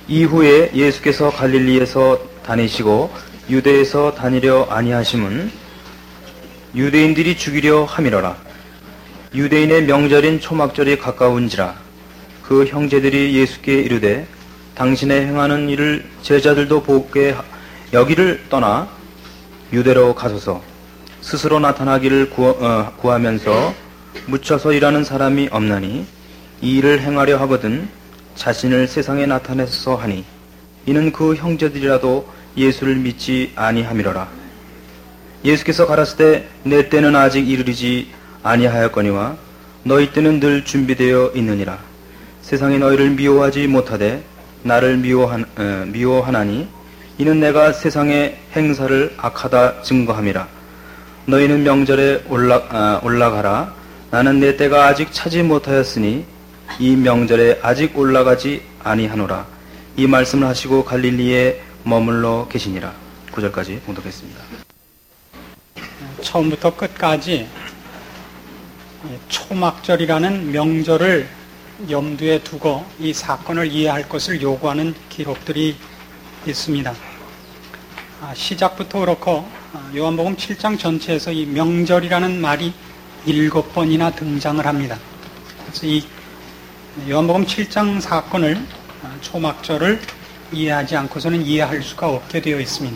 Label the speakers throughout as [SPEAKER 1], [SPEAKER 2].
[SPEAKER 1] 이후에 예수께서 갈릴리에서 다니시고 유대에서 다니려 아니하심은 유대인들이 죽이려 함이러라. 유대인의 명절인 초막절이 가까운지라. 그 형제들이 예수께 이르되 당신의 행하는 일을 제자들도 보게 여기를 떠나 유대로 가소서. 스스로 나타나기를 구하면서 묻혀서 일하는 사람이 없나니 이 일을 행하려 하거든 자신을 세상에 나타내서 하니 이는 그 형제들이라도 예수를 믿지 아니함이로라. 예수께서 가라사대 내 때는 아직 이르지 아니하였거니와 너희 때는 늘 준비되어 있느니라. 세상이 너희를 미워하지 못하되 나를 미워하나니 이는 내가 세상의 행사를 악하다 증거함이라. 너희는 명절에 올라가라. 나는 내 때가 아직 차지 못하였으니 이 명절에 아직 올라가지 아니하노라. 이 말씀을 하시고 갈릴리에 머물러 계시니라. 9절까지 봉독했습니다.
[SPEAKER 2] 처음부터 끝까지 초막절이라는 명절을 염두에 두고 이 사건을 이해할 것을 요구하는 기록들이 있습니다. 시작부터 그렇고 요한복음 7장 전체에서 이 명절이라는 말이 7번이나 등장을 합니다. 그래서 이 요한복음 7장 사건을 초막절을 이해하지 않고서는 이해할 수가 없게 되어 있습니다.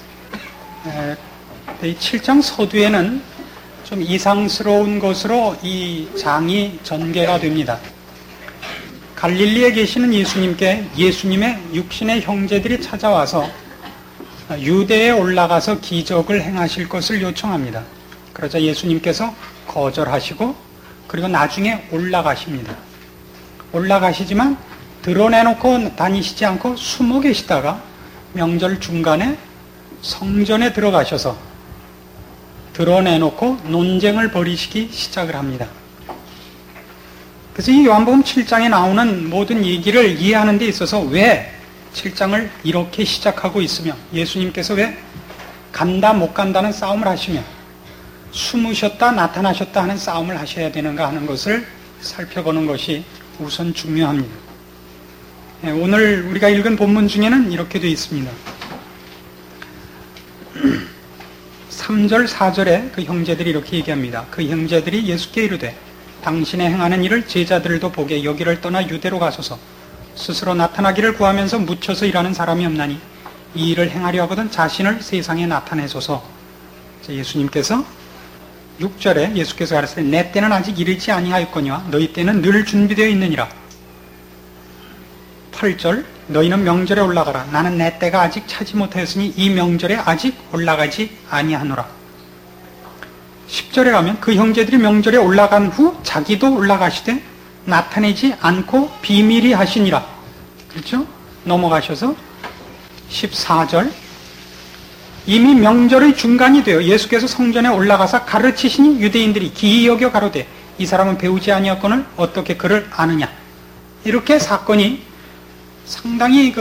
[SPEAKER 2] 이 7장 서두에는 좀 이상스러운 것으로 이 장이 전개가 됩니다. 갈릴리에 계시는 예수님께 예수님의 육신의 형제들이 찾아와서 유대에 올라가서 기적을 행하실 것을 요청합니다. 그러자 예수님께서 거절하시고 그리고 나중에 올라가십니다. 올라가시지만 드러내놓고 다니시지 않고 숨어 계시다가 명절 중간에 성전에 들어가셔서 드러내놓고 논쟁을 벌이시기 시작을 합니다. 그래서 이 요한복음 7장에 나오는 모든 얘기를 이해하는 데 있어서 왜 7장을 이렇게 시작하고 있으며 예수님께서 왜 간다 못 간다는 싸움을 하시며 숨으셨다 나타나셨다 하는 싸움을 하셔야 되는가 하는 것을 살펴보는 것이 우선 중요합니다. 오늘 우리가 읽은 본문 중에는 이렇게 되어 있습니다. 3절 4절에 그 형제들이 이렇게 얘기합니다. 그 형제들이 예수께 이르되 당신의 행하는 일을 제자들도 보게 여기를 떠나 유대로 가소서. 스스로 나타나기를 구하면서 묻혀서 일하는 사람이 없나니 이 일을 행하려 하거든 자신을 세상에 나타내소서. 예수님께서 6절에 예수께서 가르치되 내 때는 아직 이르지 아니하였거니와 너희 때는 늘 준비되어 있느니라. 8절 너희는 명절에 올라가라. 나는 내 때가 아직 차지 못하였으니 이 명절에 아직 올라가지 아니하노라. 10절에 가면 그 형제들이 명절에 올라간 후 자기도 올라가시되 나타내지 않고 비밀히 하시니라. 그렇죠? 넘어가셔서 14절 이미 명절의 중간이 되어 예수께서 성전에 올라가서 가르치시니 유대인들이 기이 여겨 가로되 이 사람은 배우지 아니었거늘 어떻게 그를 아느냐. 이렇게 사건이 상당히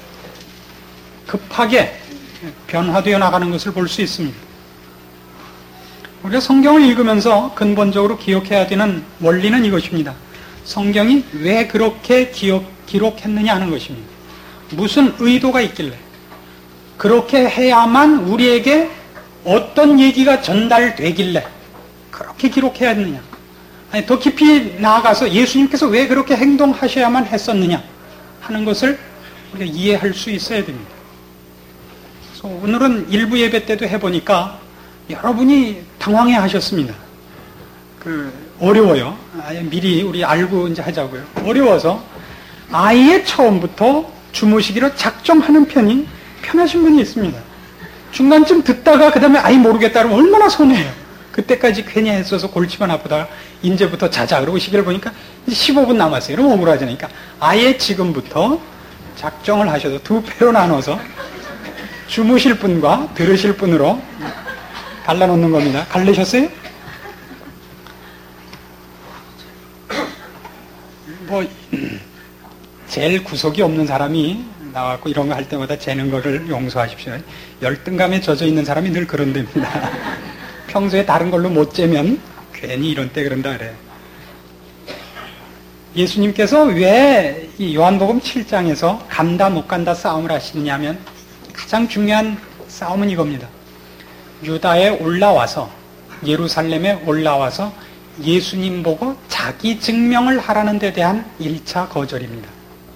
[SPEAKER 2] 급하게 변화되어 나가는 것을 볼 수 있습니다. 우리가 성경을 읽으면서 근본적으로 기억해야 되는 원리는 이것입니다. 성경이 왜 그렇게 기록했느냐 하는 것입니다. 무슨 의도가 있길래 그렇게 해야만 우리에게 어떤 얘기가 전달되길래 그렇게 기록해야 했느냐. 아니, 더 깊이 나아가서 예수님께서 왜 그렇게 행동하셔야만 했었느냐 하는 것을 우리가 이해할 수 있어야 됩니다. 그래서 오늘은 일부 예배 때도 해보니까 여러분이 당황해 하셨습니다. 어려워요. 미리 우리 알고 이제 하자고요. 어려워서 아예 처음부터 주무시기로 작정하는 편이 편하신 분이 있습니다. 중간쯤 듣다가 그 다음에 아예 모르겠다 그러면 얼마나 손해예요. 그때까지 괜히 했어서 골치만 아프다가 이제부터 자자 그러고 시계를 보니까 이제 15분 남았어요. 그럼 억울하잖아요. 그러니까 아예 지금부터 작정을 하셔도 두 패로 나눠서 주무실 분과 들으실 분으로 갈라놓는 겁니다. 갈르셨어요? 제일 구석이 없는 사람이 나왔고 이런 거 할 때마다 재는 거를 용서하십시오. 열등감에 젖어 있는 사람이 늘 그런 데입니다. 평소에 다른 걸로 못 재면 괜히 이런 때 그런다 그래요. 예수님께서 왜 이 요한복음 7장에서 간다 못 간다 싸움을 하시느냐면 가장 중요한 싸움은 이겁니다. 유다에 올라와서 예루살렘에 올라와서 예수님 보고 자기 증명을 하라는 데 대한 1차 거절입니다.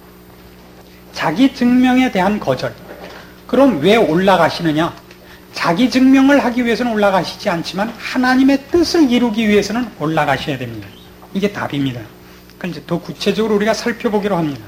[SPEAKER 2] 자기 증명에 대한 거절. 그럼 왜 올라가시느냐? 자기 증명을 하기 위해서는 올라가시지 않지만 하나님의 뜻을 이루기 위해서는 올라가셔야 됩니다. 이게 답입니다. 그러니까 이제 더 구체적으로 우리가 살펴보기로 합니다.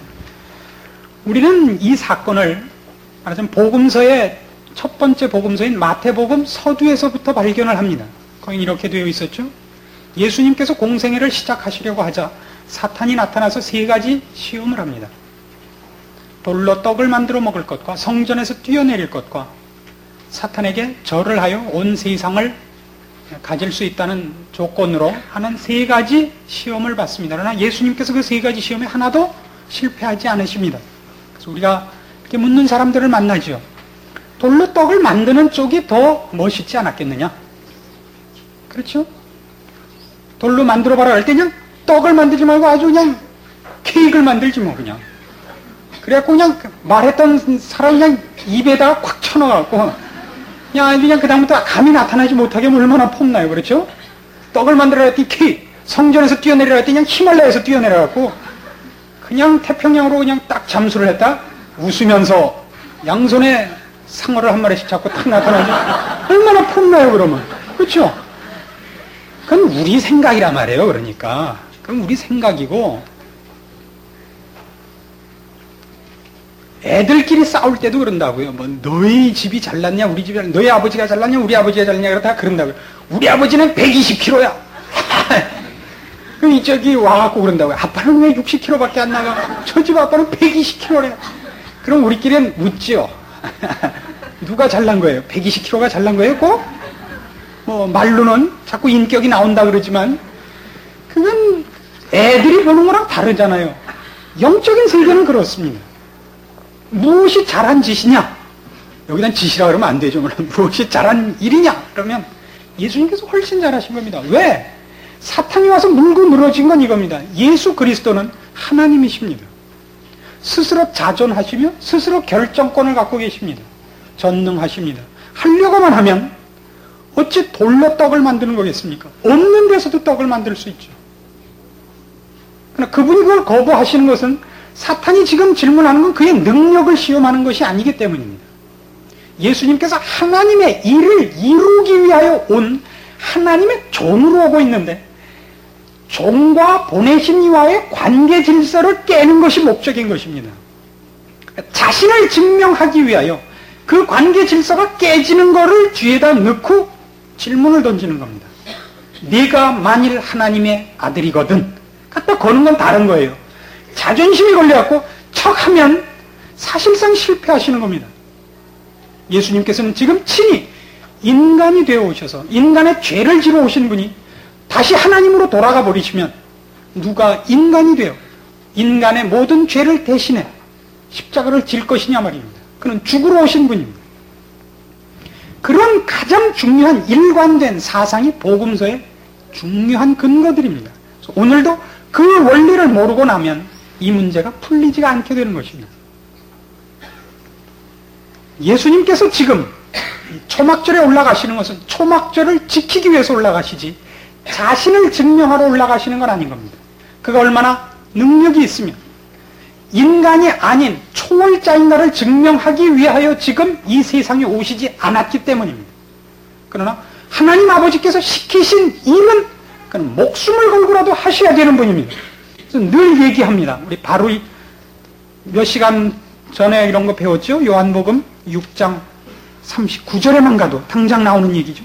[SPEAKER 2] 우리는 이 사건을 말하자면 복음서의 첫 번째 복음서인 마태복음 서두에서부터 발견을 합니다. 거기 이렇게 되어 있었죠. 예수님께서 공생애를 시작하시려고 하자 사탄이 나타나서 세 가지 시험을 합니다. 돌로 떡을 만들어 먹을 것과 성전에서 뛰어내릴 것과 사탄에게 절을 하여 온 세상을 가질 수 있다는 조건으로 하는 세 가지 시험을 받습니다. 그러나 예수님께서 그 세 가지 시험에 하나도 실패하지 않으십니다. 그래서 우리가 이렇게 묻는 사람들을 만나죠. 돌로 떡을 만드는 쪽이 더 멋있지 않았겠느냐? 그렇죠? 돌로 만들어봐라 할 때 그냥 떡을 만들지 말고 아주 그냥 케이크를 만들지 뭐 그냥. 그래갖고 그냥 말했던 사람 그냥 입에다가 콱 쳐넣어갖고 그냥 그 다음부터 감이 나타나지 못하게 하면 얼마나 폼나요, 그렇죠? 떡을 만들어야 할 때 케이크, 성전에서 뛰어내려야 할 때 그냥 히말라야에서 뛰어내려갖고 그냥 태평양으로 그냥 딱 잠수를 했다 웃으면서 양손에 상어를 한 마리씩 잡고 탁 나타나죠. 얼마나 폼나요, 그러면. 그렇죠? 그건 우리 생각이란 말이에요, 그러니까. 그건 우리 생각이고, 애들끼리 싸울 때도 그런다고요. 뭐, 너희 집이 잘났냐, 우리 집이 잘났냐, 너희 아버지가 잘났냐, 우리 아버지가 잘났냐, 그러다 그런다고요. 우리 아버지는 120kg야. 그럼 저기 와갖고 그런다고요. 아빠는 왜 60kg밖에 안 나가? 저 집 아빠는 120kg래. 그럼 우리끼리는 웃죠. 누가 잘난 거예요? 120kg가 잘난 거예요, 꼭? 뭐, 말로는 자꾸 인격이 나온다 그러지만, 그건 애들이 보는 거랑 다르잖아요. 영적인 세계는 그렇습니다. 무엇이 잘한 짓이냐? 여기다 짓이라 그러면 안 되죠. 무엇이 잘한 일이냐? 그러면 예수님께서 훨씬 잘하신 겁니다. 왜? 사탄이 와서 물고 늘어진 건 이겁니다. 예수 그리스도는 하나님이십니다. 스스로 자존하시며 스스로 결정권을 갖고 계십니다. 전능하십니다. 하려고만 하면 어찌 돌로 떡을 만드는 거겠습니까? 없는 데서도 떡을 만들 수 있죠. 그러나 그분이 그걸 거부하시는 것은 사탄이 지금 질문하는 건 그의 능력을 시험하는 것이 아니기 때문입니다. 예수님께서 하나님의 일을 이루기 위하여 온 하나님의 종으로 오고 있는데 종과 보내신 이와의 관계 질서를 깨는 것이 목적인 것입니다. 자신을 증명하기 위하여 그 관계 질서가 깨지는 것을 뒤에다 넣고 질문을 던지는 겁니다. 네가 만일 하나님의 아들이거든 갖다 거는 건 다른 거예요. 자존심이 걸려갖고 척하면 사실상 실패하시는 겁니다. 예수님께서는 지금 친히 인간이 되어 오셔서 인간의 죄를 지러 오신 분이 다시 하나님으로 돌아가 버리시면 누가 인간이 되어 인간의 모든 죄를 대신해 십자가를 질 것이냐 말입니다. 그는 죽으러 오신 분입니다. 그런 가장 중요한 일관된 사상이 복음서의 중요한 근거들입니다. 오늘도 그 원리를 모르고 나면 이 문제가 풀리지가 않게 되는 것입니다. 예수님께서 지금 초막절에 올라가시는 것은 초막절을 지키기 위해서 올라가시지 자신을 증명하러 올라가시는 건 아닌 겁니다. 그가 얼마나 능력이 있으면 인간이 아닌 초월자인가를 증명하기 위하여 지금 이 세상에 오시지 않았기 때문입니다. 그러나 하나님 아버지께서 시키신 일은 그는 목숨을 걸고라도 하셔야 되는 분입니다. 그래서 늘 얘기합니다. 우리 바로 몇 시간 전에 이런 거 배웠죠? 요한복음 6장 39절에만 가도 당장 나오는 얘기죠.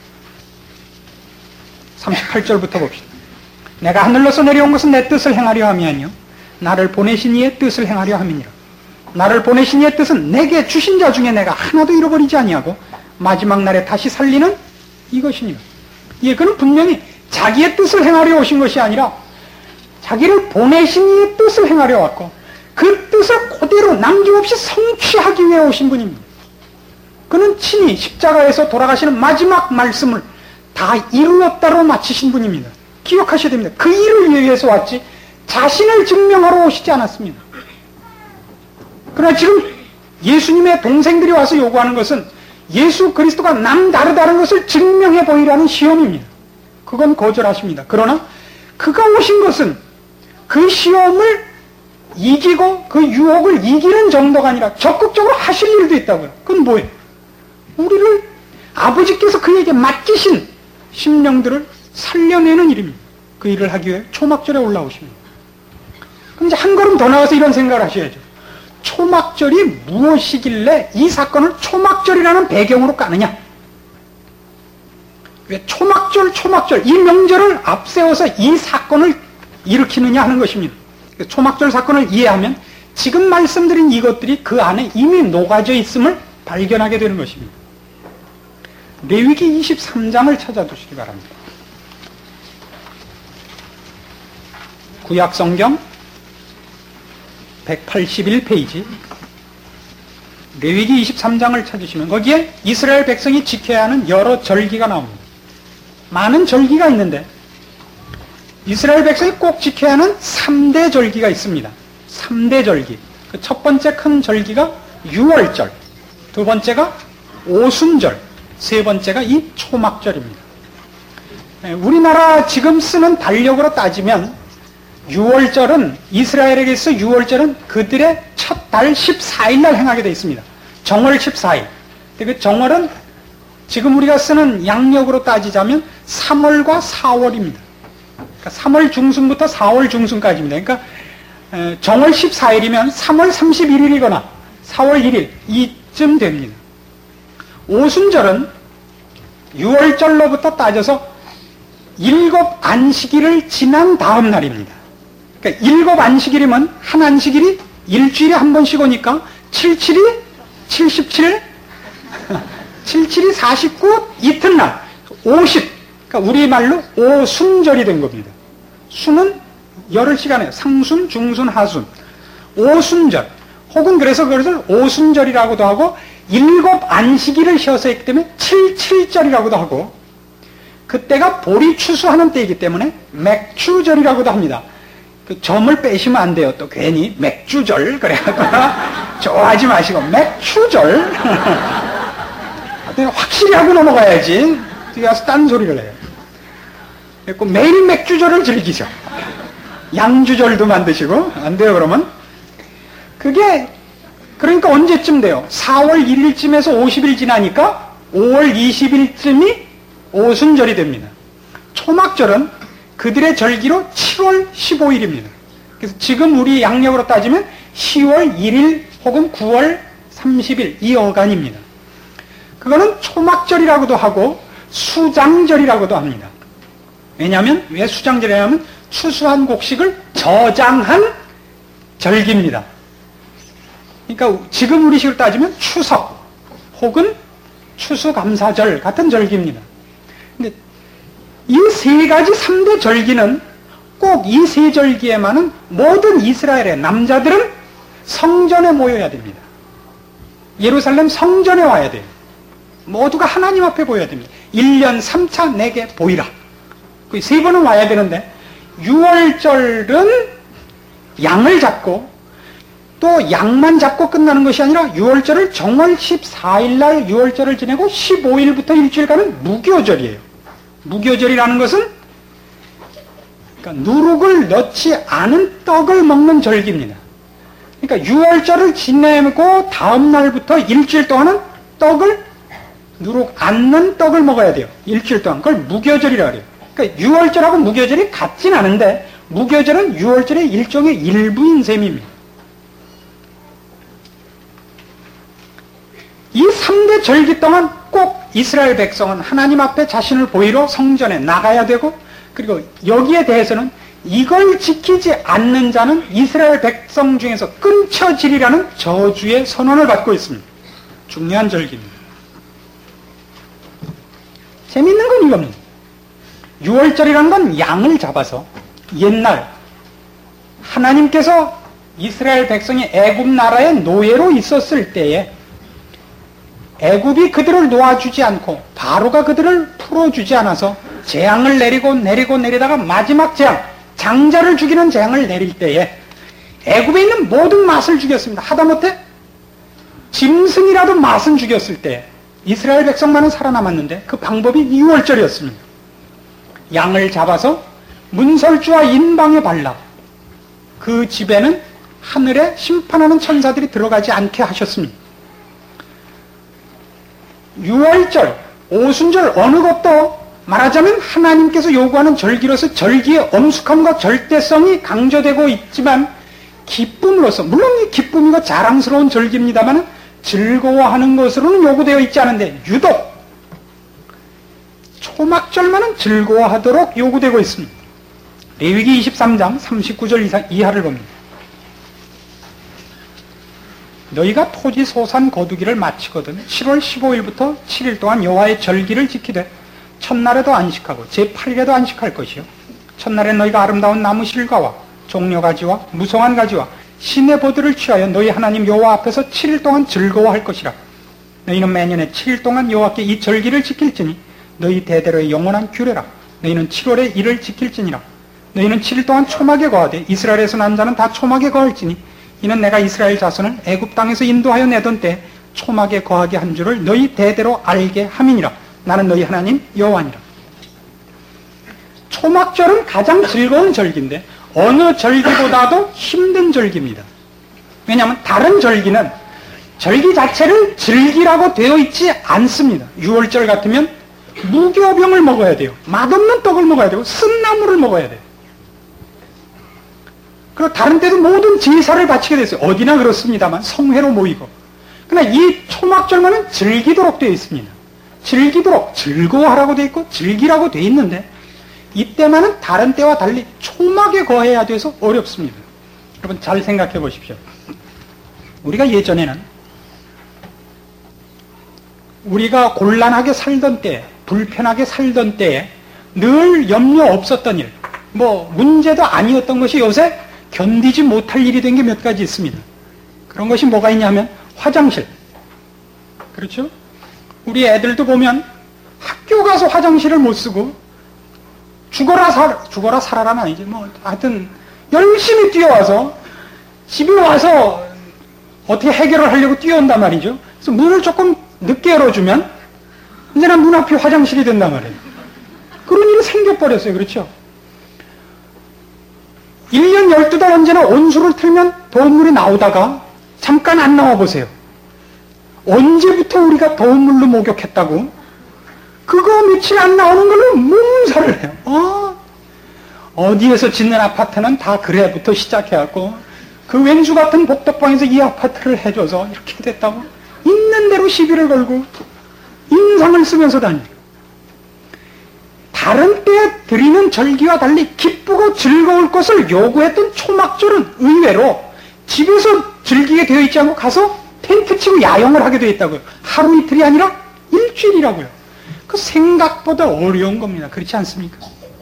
[SPEAKER 2] 38절부터 봅시다. 내가 하늘로서 내려온 것은 내 뜻을 행하려 함이 아니요 나를 보내신 이의 뜻을 행하려 함이니라. 나를 보내신 이의 뜻은 내게 주신 자 중에 내가 하나도 잃어버리지 아니하고 마지막 날에 다시 살리는 이것이니라. 예, 그는 분명히 자기의 뜻을 행하려 오신 것이 아니라 자기를 보내신 이의 뜻을 행하려 왔고 그 뜻을 그대로 남김없이 성취하기 위해 오신 분입니다. 그는 친히 십자가에서 돌아가시는 마지막 말씀을 다 이루었다로 마치신 분입니다. 기억하셔야 됩니다. 그 일을 위해서 왔지 자신을 증명하러 오시지 않았습니다. 그러나 지금 예수님의 동생들이 와서 요구하는 것은 예수 그리스도가 남다르다는 것을 증명해 보이라는 시험입니다. 그건 거절하십니다. 그러나 그가 오신 것은 그 시험을 이기고 그 유혹을 이기는 정도가 아니라 적극적으로 하실 일도 있다고요. 그건 뭐예요? 우리를 아버지께서 그에게 맡기신 심령들을 살려내는 일입니다. 그 일을 하기 위해 초막절에 올라오십니다. 그럼 이제 한 걸음 더 나가서 이런 생각을 하셔야죠. 초막절이 무엇이길래 이 사건을 초막절이라는 배경으로 까느냐? 왜 초막절, 이 명절을 앞세워서 이 사건을 일으키느냐 하는 것입니다. 초막절 사건을 이해하면 지금 말씀드린 이것들이 그 안에 이미 녹아져 있음을 발견하게 되는 것입니다. 레위기 23장을 찾아두시기 바랍니다. 구약성경 181페이지 레위기 23장을 찾으시면 거기에 이스라엘 백성이 지켜야 하는 여러 절기가 나옵니다. 많은 절기가 있는데 이스라엘 백성이 꼭 지켜야 하는 3대 절기가 있습니다. 3대 절기. 그 첫 번째 큰 절기가 유월절, 두 번째가 오순절, 세 번째가 이 초막절입니다. 우리나라 지금 쓰는 달력으로 따지면 유월절은 이스라엘에게 있어 유월절은 그들의 첫 달 14일 날 행하게 되어 있습니다. 정월 14일. 그 정월은 지금 우리가 쓰는 양력으로 따지자면 3월과 4월입니다. 그러니까 3월 중순부터 4월 중순까지입니다. 그러니까 정월 14일이면 3월 31일이거나 4월 1일 이쯤 됩니다. 오순절은 6월절로부터 따져서 7 안식일을 지난 다음 날입니다. 그러니까 7 안식일이면 한 안식일이 일주일에 한 번씩 오니까 77이 77, 77이 49, 이튿날 50. 그러니까 우리말로 오순절이 된 겁니다. 순은 열흘 시간에 상순, 중순, 하순. 오순절. 혹은 그래서 그것을 오순절이라고도 하고 7 안식일을 쉬어서 했기 때문에 77절이라고도 하고 그때가 보리 추수하는 때이기 때문에 맥추절이라고도 합니다. 그 점을 빼시면 안 돼요. 또 괜히 맥주절 그래갖고 좋아하지 마시고 맥추절 확실히 하고 넘어가야지. 뒤에 가서 딴 소리를 해요. 그래서 매일 맥주절을 즐기죠. 양주절도 만드시고 안 돼요. 그러면 그게 그러니까 언제쯤 돼요? 4월 1일쯤에서 50일 지나니까 5월 20일쯤이 오순절이 됩니다. 초막절은 그들의 절기로 7월 15일입니다. 그래서 지금 우리 양력으로 따지면 10월 1일 혹은 9월 30일 이 어간입니다. 그거는 초막절이라고도 하고 수장절이라고도 합니다. 왜냐하면 왜 수장절이냐면 추수한 곡식을 저장한 절기입니다. 그러니까 지금 우리 식으로 따지면 추석 혹은 추수감사절 같은 절기입니다. 근데 이 세 가지 3대 절기는 꼭 이 세 절기에만은 모든 이스라엘의 남자들은 성전에 모여야 됩니다. 예루살렘 성전에 와야 돼요. 모두가 하나님 앞에 보여야 됩니다. 1년 3차 내게 보이라. 그 세 번은 와야 되는데 6월절은 양을 잡고 또 양만 잡고 끝나는 것이 아니라 6월절을 정월 14일 날 6월절을 지내고 15일부터 일주일간은 무교절이에요. 무교절이라는 것은 그러니까 누룩을 넣지 않은 떡을 먹는 절기입니다. 그러니까 6월절을 지내고 다음 날부터 일주일 동안은 떡을 누룩 안 넣은 떡을 먹어야 돼요. 일주일 동안. 그걸 무교절이라고 해요. 그러니까 6월절하고 무교절이 같진 않은데 무교절은 6월절의 일종의 일부인 셈입니다. 이 3대 절기 동안 꼭 이스라엘 백성은 하나님 앞에 자신을 보이러 성전에 나가야 되고 그리고 여기에 대해서는 이걸 지키지 않는 자는 이스라엘 백성 중에서 끊쳐지리라는 저주의 선언을 받고 있습니다. 중요한 절기입니다. 재밌는 건 이겁니다. 6월절이라는 건 양을 잡아서 옛날 하나님께서 이스라엘 백성이 애굽 나라의 노예로 있었을 때에 애굽이 그들을 놓아주지 않고 바로가 그들을 풀어주지 않아서 재앙을 내리다가 마지막 재앙 장자를 죽이는 재앙을 내릴 때에 애굽에 있는 모든 낫을 죽였습니다. 하다못해 짐승이라도 낫은 죽였을 때 이스라엘 백성만은 살아남았는데 그 방법이 6월절이었습니다. 양을 잡아서 문설주와 인방에 발라 그 집에는 하늘에 심판하는 천사들이 들어가지 않게 하셨습니다. 6월절, 오순절 어느 것도 말하자면 하나님께서 요구하는 절기로서 절기의 엄숙함과 절대성이 강조되고 있지만 기쁨으로서, 물론 이 기쁨이고 자랑스러운 절기입니다만 즐거워하는 것으로는 요구되어 있지 않은데 유독 초막절만은 즐거워하도록 요구되고 있습니다. 레위기 23장 39절 이하를 봅니다. 너희가 토지 소산 거두기를 마치거든 7월 15일부터 7일 동안 여호와의 절기를 지키되 첫날에도 안식하고 제8일에도 안식할 것이요 첫날에 너희가 아름다운 나무 실과와 종려가지와 무성한 가지와 신의 보드를 취하여 너희 하나님 여호와 앞에서 7일 동안 즐거워할 것이라. 너희는 매년에 7일 동안 여호와께 이 절기를 지킬지니 너희 대대로의 영원한 규례라. 너희는 7월에 이를 지킬지니라. 너희는 7일 동안 초막에 거하되 이스라엘에서 난 자는 다 초막에 거할지니 이는 내가 이스라엘 자손을 애굽 땅에서 인도하여 내던 때 초막에 거하게 한 줄을 너희 대대로 알게 함이니라. 나는 너희 하나님 여호와니라. 초막절은 가장 즐거운 절기인데 어느 절기보다도 힘든 절기입니다. 왜냐하면 다른 절기는 절기 자체를 즐기라고 되어 있지 않습니다. 6월절 같으면 무교병을 먹어야 돼요. 맛없는 떡을 먹어야 되고 쓴나물을 먹어야 돼요. 그리고 다른 때도 모든 제사를 바치게 됐어요. 어디나 그렇습니다만 성회로 모이고. 그러나 이 초막절만은 즐기도록 되어 있습니다. 즐기도록, 즐거워하라고 되어 있고 즐기라고 되어 있는데 이때만은 다른 때와 달리 초막에 거해야 돼서 어렵습니다. 여러분 잘 생각해 보십시오. 우리가 예전에는 우리가 곤란하게 살던 때, 불편하게 살던 때에 늘 염려 없었던 일, 문제도 아니었던 것이 요새 견디지 못할 일이 된 게 몇 가지 있습니다. 그런 것이 뭐가 있냐면 화장실. 그렇죠? 우리 애들도 보면 학교 가서 화장실을 못 쓰고 죽어라 살아라는 아니지. 하여튼 열심히 뛰어와서 집에 와서 어떻게 해결을 하려고 뛰어온단 말이죠. 그래서 문을 조금 늦게 열어주면 언제나 문 앞이 화장실이 된단 말이에요. 그런 일이 생겨버렸어요. 그렇죠? 1년 12달 언제나 온수를 틀면 더운 물이 나오다가 잠깐 안 나와 보세요. 언제부터 우리가 더운 물로 목욕했다고? 그거 며칠 안 나오는 걸로 몸살을 해요. 어디에서 짓는 아파트는 다 그래부터 시작해갖고 그 왼수 같은 복덕방에서 이 아파트를 해줘서 이렇게 됐다고 있는 대로 시비를 걸고 인상을 쓰면서 다니고. 다른 때에 드리는 절기와 달리 기쁘고 즐거울 것을 요구했던 초막절은 의외로 집에서 즐기게 되어 있지 않고 가서 텐트 치고 야영을 하게 되어 있다고요. 하루 이틀이 아니라 일주일이라고요. 그 생각보다 어려운 겁니다. 그렇지 않습니까?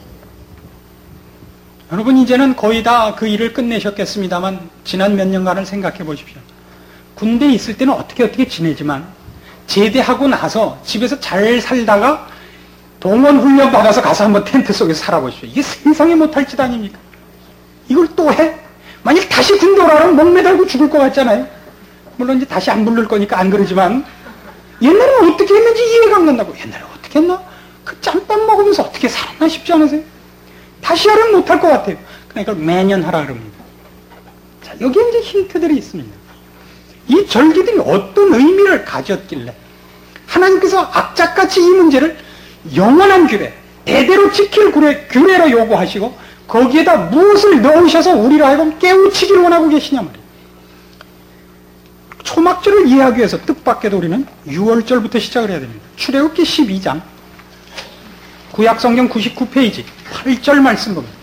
[SPEAKER 2] 여러분 이제는 거의 다 그 일을 끝내셨겠습니다만 지난 몇 년간을 생각해 보십시오. 군대에 있을 때는 어떻게 지내지만 제대하고 나서 집에서 잘 살다가 동원 훈련 받아서 가서 한번 텐트 속에서 살아보십시오. 이게 세상에 못할 짓 아닙니까? 이걸 또 해? 만약 다시 군대 오라면 목매달고 죽을 것 같잖아요. 물론 이제 다시 안 부를 거니까 안 그러지만 옛날에는 어떻게 했는지 이해가 안 간다고. 옛날에 어떻게 했나? 그 짬밥 먹으면서 어떻게 살았나 싶지 않으세요? 다시 하려면 못할 것 같아요. 그러니까 매년 하라 그럽니다. 자, 여기에 이제 힌트들이 있습니다. 이 절기들이 어떤 의미를 가졌길래 하나님께서 악착같이 이 문제를 영원한 규례, 대대로 지킬 규례로 요구하시고 거기에다 무엇을 넣으셔서 우리로 하여금 깨우치기를 원하고 계시냐 말이에요. 초막절을 이해하기 위해서 뜻밖에도 우리는 6월절부터 시작을 해야 됩니다. 출애굽기 12장 구약성경 99페이지 8절 말씀 봅니다.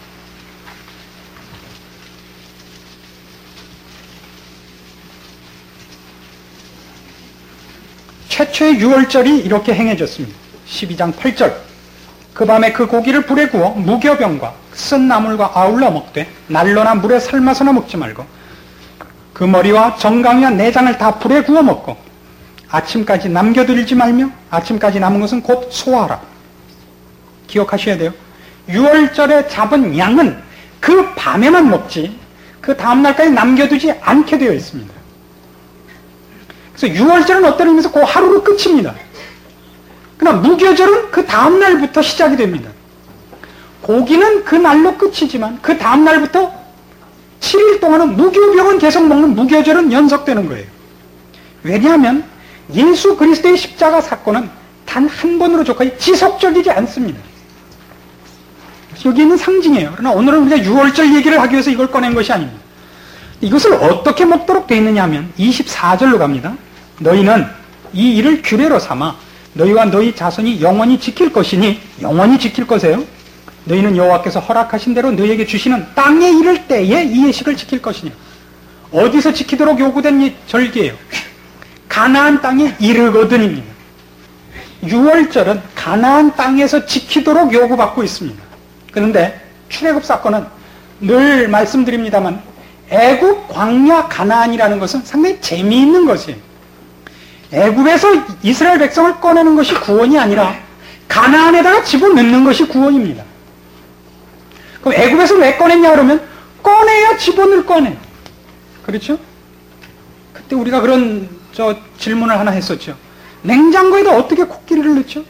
[SPEAKER 2] 최초의 6월절이 이렇게 행해졌습니다. 12장 8절 그 밤에 그 고기를 불에 구워 무교병과 쓴 나물과 아울러 먹되 난로나 물에 삶아서나 먹지 말고 그 머리와 정강이와 내장을 다 불에 구워 먹고 아침까지 남겨두지 말며 아침까지 남은 것은 곧 소화하라. 기억하셔야 돼요. 6월절에 잡은 양은 그 밤에만 먹지 그 다음날까지 남겨두지 않게 되어 있습니다. 그래서 유월절은 어떤 의미에서 그 하루로 끝입니다. 그러나 무교절은 그 다음날부터 시작이 됩니다. 고기는 그 날로 끝이지만 그 다음날부터 7일 동안은 무교병은 계속 먹는 무교절은 연속되는 거예요. 왜냐하면 예수 그리스도의 십자가 사건은 단 한 번으로 족하지 지속적이지 않습니다. 여기 있는 상징이에요. 그러나 오늘은 우리가 유월절 얘기를 하기 위해서 이걸 꺼낸 것이 아닙니다. 이것을 어떻게 먹도록 되어 있느냐 하면 24절로 갑니다. 너희는 이 일을 규례로 삼아 너희와 너희 자손이 영원히 지킬 것이니 영원히 지킬 것이에요. 너희는 여호와께서 허락하신 대로 너희에게 주시는 땅에 이를 때에 이 예식을 지킬 것이냐. 어디서 지키도록 요구된 이 절기예요? 가나안 땅에 이르거든입니다. 유월절은 가나안 땅에서 지키도록 요구받고 있습니다. 그런데 출애굽 사건은 늘 말씀드립니다만 애굽, 광야, 가나안이라는 것은 상당히 재미있는 것이에요. 애굽에서 이스라엘 백성을 꺼내는 것이 구원이 아니라 가나안에다가 집어넣는 것이 구원입니다. 그럼 애굽에서 왜 꺼냈냐 그러면 꺼내야 집어넣을 꺼내. 그렇죠? 그때 우리가 그런 질문을 하나 했었죠. 냉장고에다 어떻게 코끼리를 넣죠?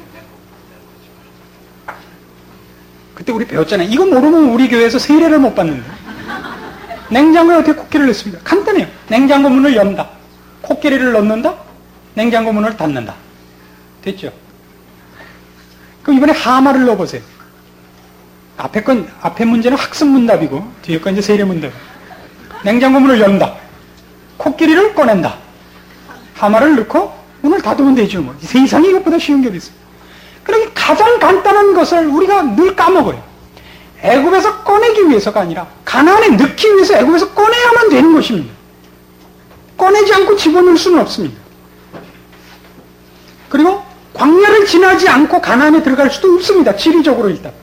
[SPEAKER 2] 그때 우리 배웠잖아요. 이거 모르면 우리 교회에서 세례를 못 받는다. 냉장고에 어떻게 코끼리를 넣습니까? 간단해요. 냉장고 문을 연다. 코끼리를 넣는다. 냉장고 문을 닫는다. 됐죠? 그럼 이번에 하마를 넣어보세요. 앞에 문제는 학습 문답이고 뒤에 건 이제 세례 문답. 냉장고 문을 연다. 코끼리를 꺼낸다. 하마를 넣고 문을 닫으면 되죠. 뭐. 세상에 이것보다 쉬운 게 어디 있어요. 그러니까 가장 간단한 것을 우리가 늘 까먹어요. 애굽에서 꺼내기 위해서가 아니라 가나안에 넣기 위해서 애굽에서 꺼내야만 되는 것입니다. 꺼내지 않고 집어넣을 수는 없습니다. 그리고 광야를 지나지 않고 가나안에 들어갈 수도 없습니다. 지리적으로 일단.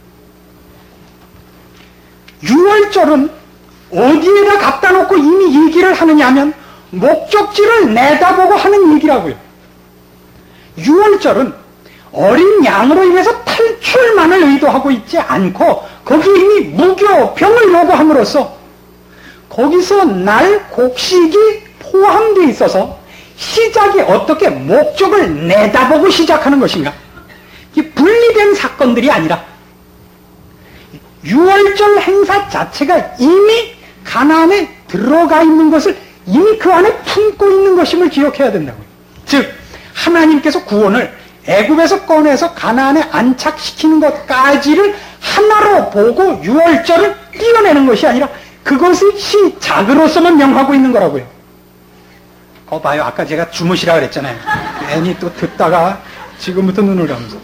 [SPEAKER 2] 유월절은 어디에다 갖다 놓고 이미 얘기를 하느냐 하면 목적지를 내다보고 하는 얘기라고요. 유월절은 어린 양으로 인해서 탈출만을 의도하고 있지 않고 거기에 이미 무교병을 요구함으로써 거기서 날 곡식이 포함되어 있어서 시작이 어떻게 목적을 내다보고 시작하는 것인가. 이게 분리된 사건들이 아니라 유월절 행사 자체가 이미 가나안에 들어가 있는 것을 이미 그 안에 품고 있는 것임을 기억해야 된다고요. 즉 하나님께서 구원을 애굽에서 꺼내서 가나안에 안착시키는 것까지를 하나로 보고 유월절을 띄어내는 것이 아니라 그것을 시작으로서만 명하고 있는 거라고요. 봐요. 아까 제가 주무시라 그랬잖아요. 괜히 또 듣다가 지금부터 눈을 감으면서.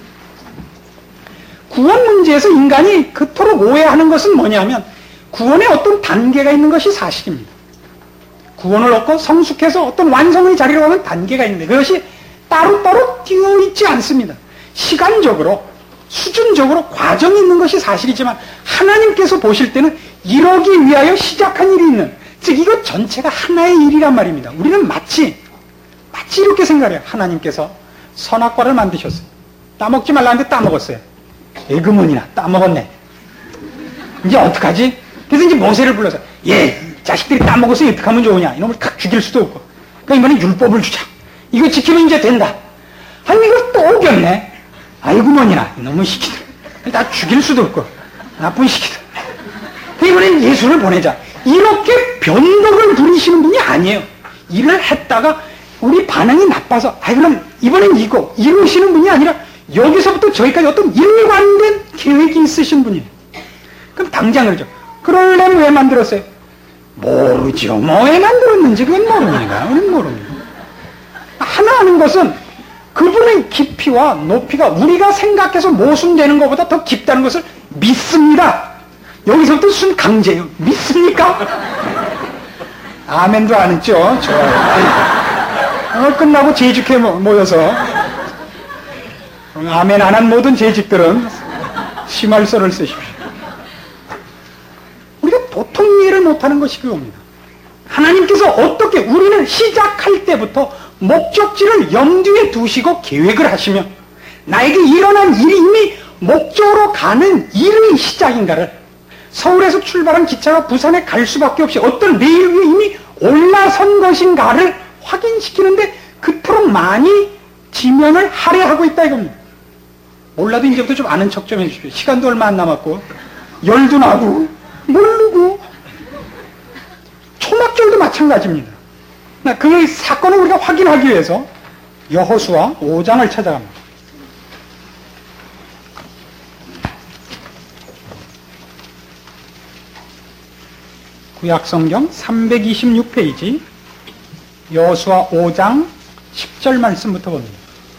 [SPEAKER 2] 구원 문제에서 인간이 그토록 오해하는 것은 뭐냐면 구원에 어떤 단계가 있는 것이 사실입니다. 구원을 얻고 성숙해서 어떤 완성의 자리로 가는 단계가 있는데 그것이 따로따로 띄어있지 않습니다. 시간적으로 수준적으로 과정이 있는 것이 사실이지만 하나님께서 보실 때는 이러기 위하여 시작한 일이 있는, 즉 이것 전체가 하나의 일이란 말입니다. 우리는 마치 이렇게 생각해요. 하나님께서 선악과를 만드셨어요. 따먹지 말라는데 따먹었어요. 에그머니나 따먹었네. 이제 어떡하지? 그래서 이제 모세를 불러서 자식들이 따먹었으니 어떻게 하면 좋으냐. 이놈을 각 죽일 수도 없고. 그러니까 이번에 율법을 주자. 이거 지키면 이제 된다. 아니 이걸 또 어겼네. 아이고 뭐니나 이놈의 시키들. 다 죽일 수도 없고 나쁜 시키들. 이번엔 예수를 보내자. 이렇게 변덕을 부리시는 분이 아니에요. 일을 했다가 우리 반응이 나빠서 그럼 이번엔 이러시는 분이 아니라 여기서부터 저기까지 어떤 일관된 계획이 있으신 분이에요. 그럼 당장 그러죠. 그러려면 왜 만들었어요? 모르죠. 뭐 왜 만들었는지 그건 모릅니다. 우리는 모릅니다. 하나 하는 것은 그분의 깊이와 높이가 우리가 생각해서 모순되는 것보다 더 깊다는 것을 믿습니다. 여기서부터 순 강제예요. 믿습니까? 아멘도 안 했죠? 좋아요. 끝나고 재직회 모여서 아멘 안 한 모든 재직들은 심할서를 쓰십시오. 우리가 보통 이해를 못하는 것이 그겁니다. 하나님께서 어떻게 우리는 시작할 때부터 목적지를 염두에 두시고 계획을 하시며 나에게 일어난 일이 이미 목적으로 가는 일의 시작인가를 서울에서 출발한 기차가 부산에 갈 수밖에 없이 어떤 레일 위에 이미 올라선 것인가를 확인시키는데 그토록 많이 지면을 할애하고 있다 이겁니다. 몰라도 이제부터 좀 아는 척 좀 해주십시오. 시간도 얼마 안 남았고 열도 나고 모르고. 초막절도 마찬가지입니다. 그 사건을 우리가 확인하기 위해서 여호수아 5장을 찾아갑니다. 구약성경 326페이지 여호수아 5장 10절 말씀부터 봅니다.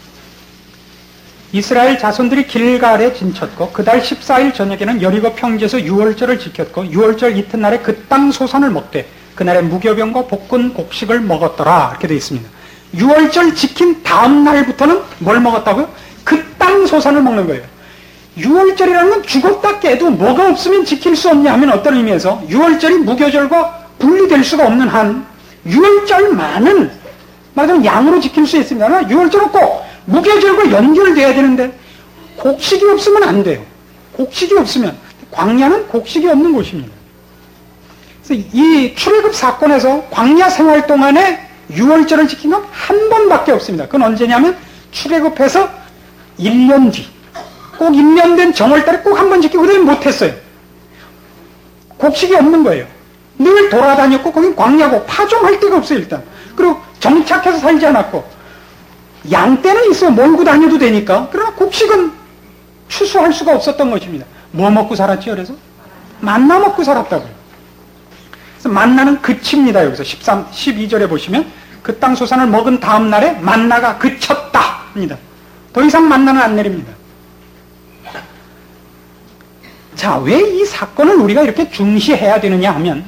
[SPEAKER 2] 이스라엘 자손들이 길갈에 진쳤고 그달 14일 저녁에는 여리고 평지에서 유월절을 지켰고 유월절 이튿날에 그 땅 소산을 먹되 그날에 무교병과 볶은 곡식을 먹었더라. 이렇게 되어 있습니다. 유월절 지킨 다음 날부터는 뭘 먹었다고요? 그 땅 소산을 먹는 거예요. 유월절이라는 건 죽었다 깨도 뭐가 없으면 지킬 수 없냐 하면 어떤 의미에서 유월절이 무교절과 분리될 수가 없는 한 유월절만은 말하자면 양으로 지킬 수 있습니다. 유월절은 꼭 무교절과 연결돼야 되는데 곡식이 없으면 안 돼요. 곡식이 없으면. 광야는 곡식이 없는 곳입니다. 그래서 이 출애굽 사건에서 광야 생활 동안에 유월절을 지킨 건 한 번밖에 없습니다. 그건 언제냐면 출애굽해서 1년 뒤. 꼭 1년 된 정월달에 꼭 한 번 지키고 그다음에 못했어요. 곡식이 없는 거예요. 늘 돌아다녔고 거긴 광야고 파종할 데가 없어요 일단. 그리고 정착해서 살지 않았고 양 떼는 있어요. 몰고 다녀도 되니까. 그러나 곡식은 추수할 수가 없었던 것입니다. 뭐 먹고 살았지요? 그래서 만나 먹고 살았다고요. 그래서 만나는 그칩니다. 여기서 12절에 보시면 그 땅 소산을 먹은 다음 날에 만나가 그쳤다 합니다. 더 이상 만나는 안 내립니다. 자, 왜 이 사건을 우리가 이렇게 중시해야 되느냐 하면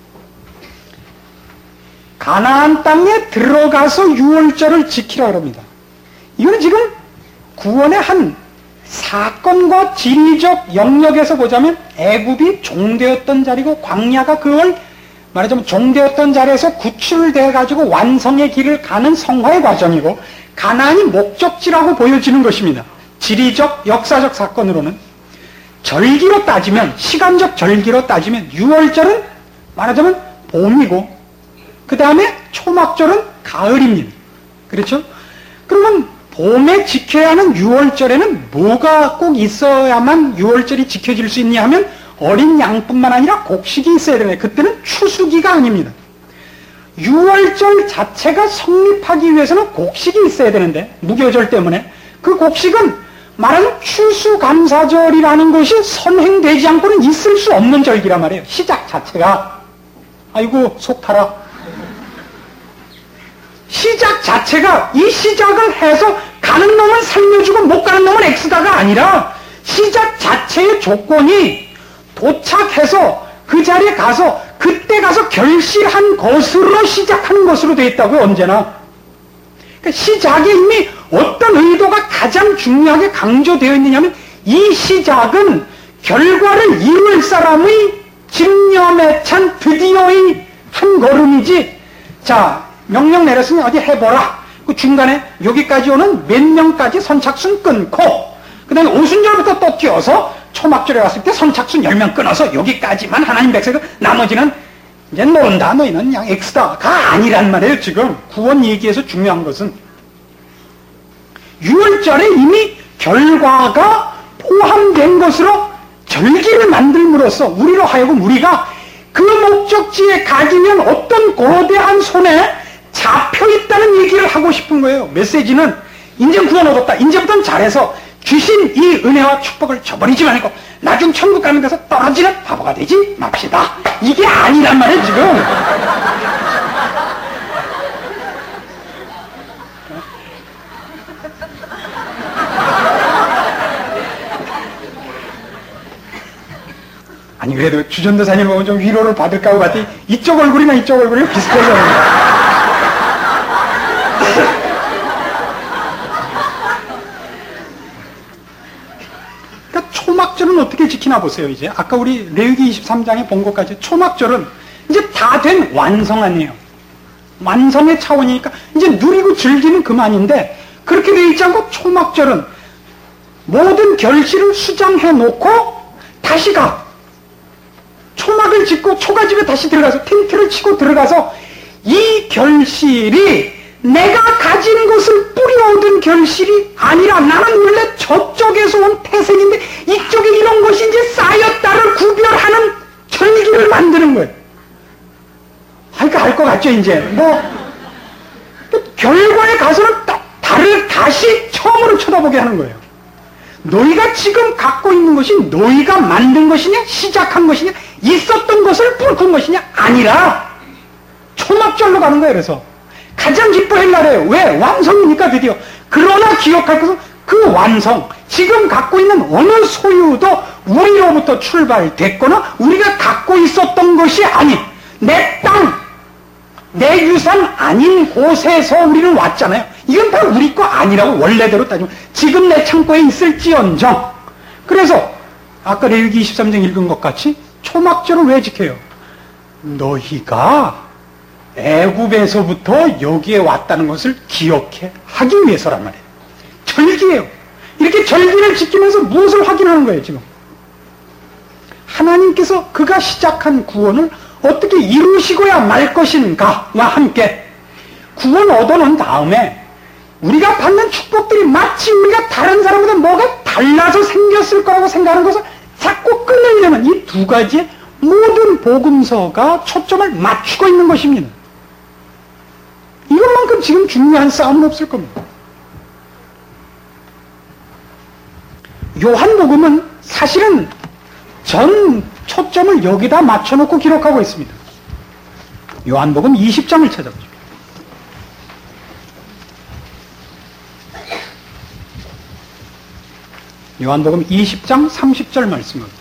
[SPEAKER 2] 가나안 땅에 들어가서 유월절을 지키라고 합니다. 이거는 지금 구원의 한 사건과 지리적 영역에서 보자면 애굽이 종되었던 자리고 광야가 그걸 말하자면 종되었던 자리에서 구출돼 가지고 완성의 길을 가는 성화의 과정이고 가나안이 목적지라고 보여지는 것입니다. 지리적 역사적 사건으로는 절기로 따지면 시간적 절기로 따지면 유월절은 말하자면 봄이고 그 다음에 초막절은 가을입니다. 그렇죠? 그러면 봄에 지켜야 하는 유월절에는 뭐가 꼭 있어야만 유월절이 지켜질 수 있냐 하면 어린 양뿐만 아니라 곡식이 있어야 되네. 그때는 추수기가 아닙니다. 유월절 자체가 성립하기 위해서는 곡식이 있어야 되는데 무교절 때문에 그 곡식은 말하는 추수감사절이라는 것이 선행되지 않고는 있을 수 없는 절기란 말이에요. 시작 자체가. 아이고 속 타라. 시작 자체가 이 시작을 해서 가는 놈은 살려주고 못 가는 놈은 엑스다가 아니라 시작 자체의 조건이 도착해서 그 자리에 가서 그때 가서 결실한 것으로 시작하는 것으로 되어 있다고요. 언제나. 그러니까 시작에 이미 어떤 의도가 가장 중요하게 강조되어 있느냐면 이 시작은 결과를 이룰 사람의 집념에 찬 드디어의 한 걸음이지. 자, 명령 내렸으니 어디 해보라. 그 중간에 여기까지 오는 몇 명까지 선착순 끊고 그 다음에 오순절부터 또 뛰어서 초막절에 왔을 때 선착순 10명 끊어서 여기까지만 하나님 백성이고 나머지는 이제 논다. 너희는 그냥 엑스다가 아니란 말이에요. 지금 구원 얘기에서 중요한 것은 유월절에 이미 결과가 포함된 것으로 절기를 만들므로써 우리로 하여금 우리가 그 목적지에 가기 위한 어떤 거대한 손에 잡혀있다는 얘기를 하고 싶은 거예요. 메시지는 이제 구원 얻었다. 이제부터는 잘해서 주신 이 은혜와 축복을 저버리지 말고 나중 천국 가는 데서 떨어지는 바보가 되지 맙시다. 이게 아니란 말이에요 지금. 아니 그래도 주전도사님 보면 좀 위로를 받을까 하고 봤더니 이쪽 얼굴이나 이쪽 얼굴이 비슷해서 그러니까 초막절은 어떻게 지키나 보세요. 이제 아까 우리 레위기 23장에 본 것까지 초막절은 이제 다 된 완성아니에요. 완성의 차원이니까 이제 누리고 즐기는 그만인데 그렇게 되어 있지 않고 초막절은 모든 결실을 수장해 놓고 다시 가. 초막을 짓고 초가집에 다시 들어가서 텐트를 치고 들어가서 이 결실이 내가 가진 것을 뿌려 얻은 결실이 아니라 나는 원래 저쪽에서 온 태생인데 이쪽에 이런 것이 이제 쌓였다를 구별하는 절기를 만드는 거예요. 그러니까 알 것 같죠, 이제. 결과에 가서는 달을 다시 처음으로 쳐다보게 하는 거예요. 너희가 지금 갖고 있는 것이 너희가 만든 것이냐, 시작한 것이냐, 있었던 것을 뿜은 것이냐, 아니라 초막절로 가는 거예요. 그래서 가장 기뻐할 날이에요. 왜? 완성이니까 드디어. 그러나 기억할 것은 그 완성, 지금 갖고 있는 어느 소유도 우리로부터 출발됐거나 우리가 갖고 있었던 것이 아닌 내 땅, 내 유산 아닌 곳에서 우리는 왔잖아요. 이건 다 우리 거 아니라고 원래대로 따지면 지금 내 창고에 있을지언정. 그래서 아까 레위기 23장 읽은 것 같이 초막절을 왜 지켜요? 너희가 애굽에서부터 여기에 왔다는 것을 기억해 하기 위해서란 말이에요. 절기예요. 이렇게 절기를 지키면서 무엇을 확인하는 거예요, 지금? 하나님께서 그가 시작한 구원을 어떻게 이루시고야 말 것인가와 함께 구원 얻어놓은 다음에 우리가 받는 축복들이 마치 우리가 다른 사람보다 뭐가 달라서 생겼을 거라고 생각하는 것을 자꾸 끊으려면 이 두 가지의 모든 복음서가 초점을 맞추고 있는 것입니다. 이것만큼 지금 중요한 싸움은 없을 겁니다. 요한복음은 사실은 전 초점을 여기다 맞춰놓고 기록하고 있습니다. 요한복음 20장을 찾아보죠. 요한복음 20장 30절 말씀입니다.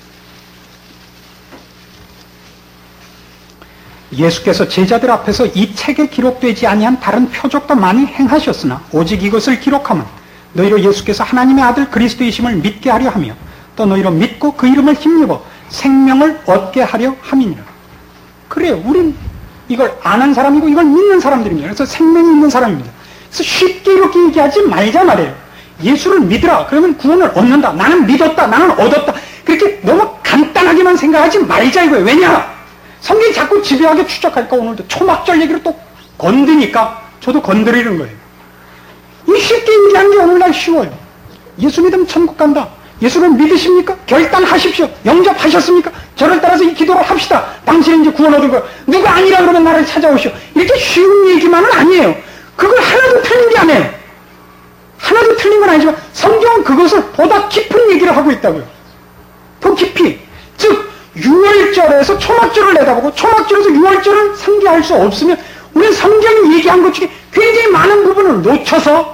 [SPEAKER 2] 예수께서 제자들 앞에서 이 책에 기록되지 아니한 다른 표적도 많이 행하셨으나 오직 이것을 기록하면 너희로 예수께서 하나님의 아들 그리스도이심을 믿게 하려 하며 또 너희로 믿고 그 이름을 힘입어 생명을 얻게 하려 함이니라. 그래요. 우린 이걸 아는 사람이고 이걸 믿는 사람들입니다. 그래서 생명이 있는 사람입니다. 그래서 쉽게 이렇게 얘기하지 말자 말이에요. 예수를 믿으라. 그러면 구원을 얻는다. 나는 믿었다. 나는 얻었다. 그렇게 너무 간단하게만 생각하지 말자 이거예요. 왜냐? 성경이 자꾸 집요하게 추적하니까 오늘도 초막절 얘기를 또 건드니까 저도 건드리는 거예요. 이 쉽게 얘기하는 게 오늘날 쉬워요. 예수 믿으면 천국 간다. 예수를 믿으십니까? 결단하십시오. 영접하셨습니까? 저를 따라서 이 기도를 합시다. 당신은 이제 구원 얻은 거예요. 누가 아니라 그러면 나를 찾아오시오. 이렇게 쉬운 얘기만은 아니에요. 그걸 하나도 틀린 게 아니에요. 하나도 틀린 건 아니지만 성경은 그것을 보다 깊은 얘기를 하고 있다고요. 더 깊이. 즉 유월절에서 초막절을 내다보고 초막절에서 유월절을 상기할 수 없으면 우리는 성경이 얘기한 것 중에 굉장히 많은 부분을 놓쳐서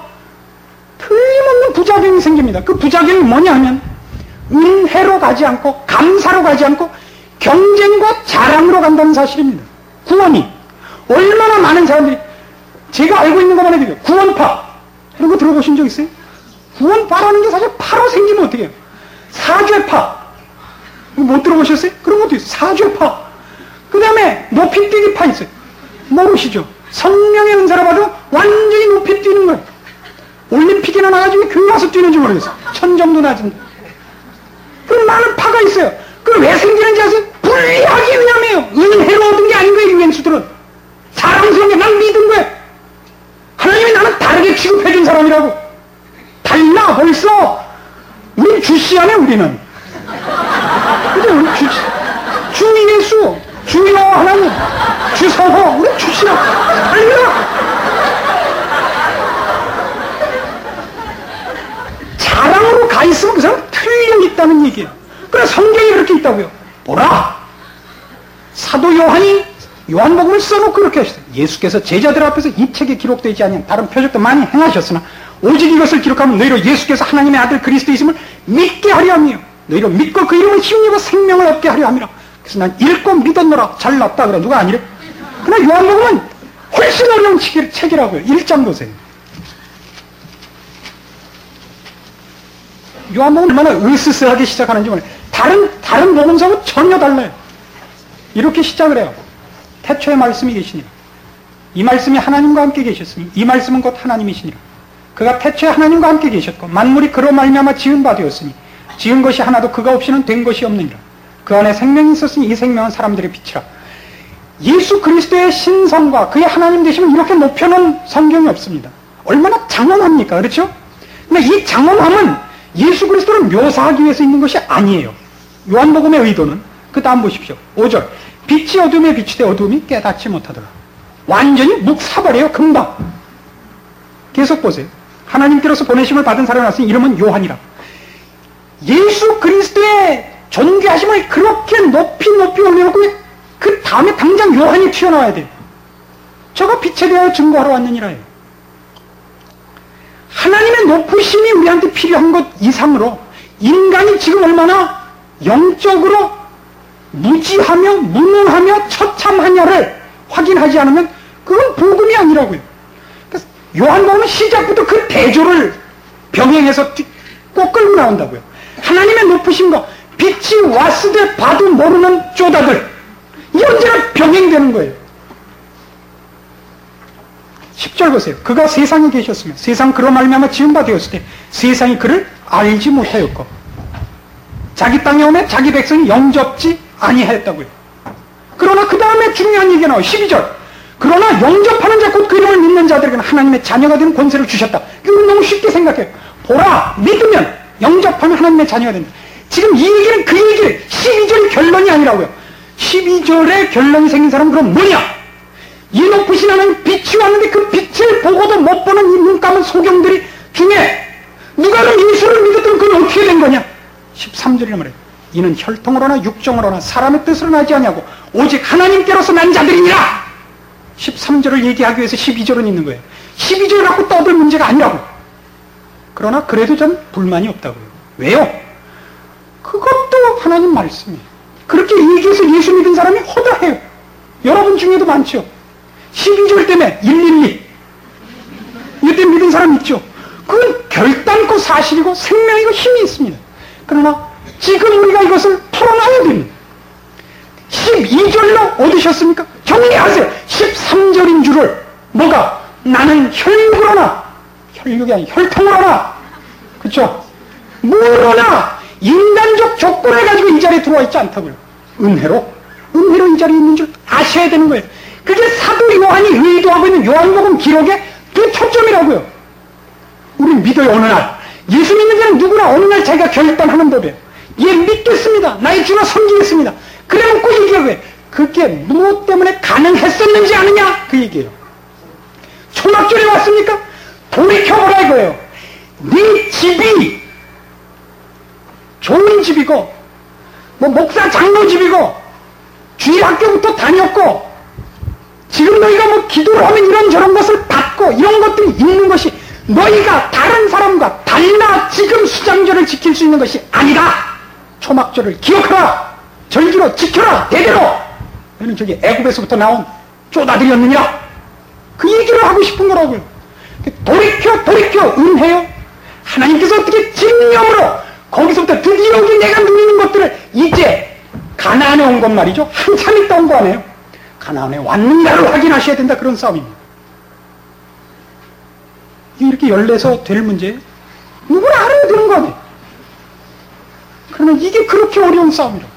[SPEAKER 2] 틀림없는 부작용이 생깁니다. 그 부작용이 뭐냐 하면 은혜로 가지 않고 감사로 가지 않고 경쟁과 자랑으로 간다는 사실입니다. 구원이 얼마나 많은 사람들이 제가 알고 있는 것만 해도 구원파 이런 거 들어보신 적 있어요? 구원파라는 게 사실 파로 생기면 어떻게 해요? 사죄파 못 들어보셨어요? 그런 것도 있어요. 사죄파 그 다음에 높이 뛰기파 있어요. 모르시죠? 성령의 은사를 받아 완전히 높이 뛰는 거예요. 올림픽이나 나가지고 교회 와서 뛰는지 모르겠어요. 천 정도 낮은데. 그럼 많은 파가 있어요. 그럼 왜 생기는지 아세요? 분리하기 위함이에요. 은혜로 얻은 게 아닌 거예요, 유엔수들은. 사랑스러운 게 난 믿은 거예요. 하나님이 나는 다르게 취급해준 사람이라고. 달라, 벌써. 우린 주시하네, 우리는. 근데 우리 주 예수, 주여 하나님, 주성호, 우리 주시하. 달라. 자랑으로 가 있으면 그 사람 틀려 있다는 얘기예요. 그래서 성경이 그렇게 있다고요. 보라! 사도 요한이 요한복음을 써놓고 그렇게 하셨어요. 예수께서 제자들 앞에서 이 책에 기록되지 않은 다른 표적도 많이 행하셨으나 오직 이것을 기록하면 너희로 예수께서 하나님의 아들 그리스도이심을 믿게 하려 함이요. 너희로 믿고 그 이름을 힘입어 생명을 얻게 하려 함이라. 그래서 난 읽고 믿었노라. 잘났다 그래. 누가 아니래? 그러나 요한복음은 훨씬 어려운 책이라고요. 1장 보세요. 요한복음은 얼마나 으스스하게 시작하는지 몰라요. 다른 복음서하고 전혀 달라요. 이렇게 시작을 해요. 태초에 말씀이 계시니라. 이 말씀이 하나님과 함께 계셨으니 이 말씀은 곧 하나님이시니라. 그가 태초에 하나님과 함께 계셨고 만물이 그로 말미암아 지은 바 되었으니 지은 것이 하나도 그가 없이는 된 것이 없느니라. 그 안에 생명이 있었으니 이 생명은 사람들의 빛이라. 예수 그리스도의 신성과 그의 하나님 되심을 이렇게 높여놓은 성경이 없습니다. 얼마나 장엄합니까? 그렇죠? 근데 이 장엄함은 예수 그리스도를 묘사하기 위해서 있는 것이 아니에요. 요한복음의 의도는 그 다음 보십시오. 5절. 빛이 어둠에 비추되 어둠이 깨닫지 못하더라. 완전히 묵 사버려요. 금방. 계속 보세요. 하나님께로서 보내심을 받은 사람이 왔으니 이름은 요한이라. 예수 그리스도의 존귀하심을 그렇게 높이 올려놓고 그 다음에 당장 요한이 튀어나와야 돼요. 저가 빛에 대하여 증거하러 왔느니라 해요. 하나님의 높으심이 우리한테 필요한 것 이상으로 인간이 지금 얼마나 영적으로 무지하며 무능하며 처참하냐를 확인하지 않으면 그건 복음이 아니라고요. 그래서 요한복음은 시작부터 그 대조를 병행해서 꼭 끌고 나온다고요. 하나님의 높으심과 빛이 왔으되 봐도 모르는 쪼다들, 이 언제나 병행되는 거예요. 10절 보세요. 그가 세상에 계셨으며 세상 그로 말미암아 지은 바 되었을 때 세상이 그를 알지 못하였고 자기 땅에 오매 자기 백성이 영접지 아니하였다고요. 그러나 그 다음에 중요한 얘기가 나와요. 12절. 그러나 영접하는 자 곧 그 이름을 믿는 자들에게는 하나님의 자녀가 되는 권세를 주셨다. 이거 너무 쉽게 생각해요. 보라, 믿으면 영접하면 하나님의 자녀가 된다. 지금 이 얘기는 그 얘기를 12절 결론이 아니라고요. 12절에 결론이 생긴 사람은 그럼 뭐냐? 이 높으신 하나님 빛이 왔는데 그 빛을 보고도 못 보는 이 눈 감은 소경들이 중에 누가 예수를 믿었던 그건 어떻게 된 거냐? 13절이란 말이에요. 이는 혈통으로나 육정으로나 사람의 뜻으로 나지 아니하고 오직 하나님께로서 난 자들이니라. 13절을 얘기하기 위해서 12절은 있는 거예요. 12절 갖고 떠들 문제가 아니라고. 그러나 그래도 전 불만이 없다고요. 왜요? 그것도 하나님 말씀이에요. 그렇게 얘기해서 예수 믿은 사람이 허다해요. 여러분 중에도 많죠. 12절 때문에 112 이때 믿은 사람 있죠. 그건 결단코 사실이고 생명이고 힘이 있습니다. 그러나 지금 우리가 이것을 풀어놔야 됩니다. 12절로 얻으셨습니까? 정리하세요. 13절인 줄을 뭐가? 나는 혈육으로나 혈육이 아니 혈통으로나 그렇죠? 뭐로나 인간적 조건을 가지고 이 자리에 들어와 있지 않다고요. 은혜로 이 자리에 있는 줄 아셔야 되는 거예요. 그게 사도 요한이 의도하고 있는 요한복음 기록의 그 초점이라고요. 우린 믿어요. 어느 날 예수 믿는 자는 누구나 어느 날 자기가 결단하는 법이에요. 얘 믿겠습니다. 나의 주나 섬기겠습니다. 그래 놓고 얘기하고 해. 그게 무엇 때문에 가능했었는지 아느냐? 그 얘기예요. 초막절에 왔습니까? 돌이켜보라 이거예요. 네 집이 좋은 집이고 뭐 목사 장로 집이고 주일학교부터 다녔고 지금 너희가 뭐 기도를 하면 이런저런 것을 받고 이런 것들이 있는 것이 너희가 다른 사람과 달라 지금 수장절을 지킬 수 있는 것이 아니다. 초막절을 기억하라. 절기로 지켜라. 대대로. 너는 저기 애굽에서부터 나온 쪼다들이었느냐? 그 얘기를 하고 싶은 거라고요. 돌이켜 은혜요. 하나님께서 어떻게 집념으로 거기서부터 드디어 여기 내가 누리는 것들을 이제 가나안에 온 것 말이죠. 한참 있다 온 거 아니에요. 가나안에 왔는가를 확인하셔야 된다. 그런 싸움입니다. 이렇게 열내서 될 문제예요. 누구나 알아야 되는 거 아니에요. 그러나 이게 그렇게 어려운 싸움이라고.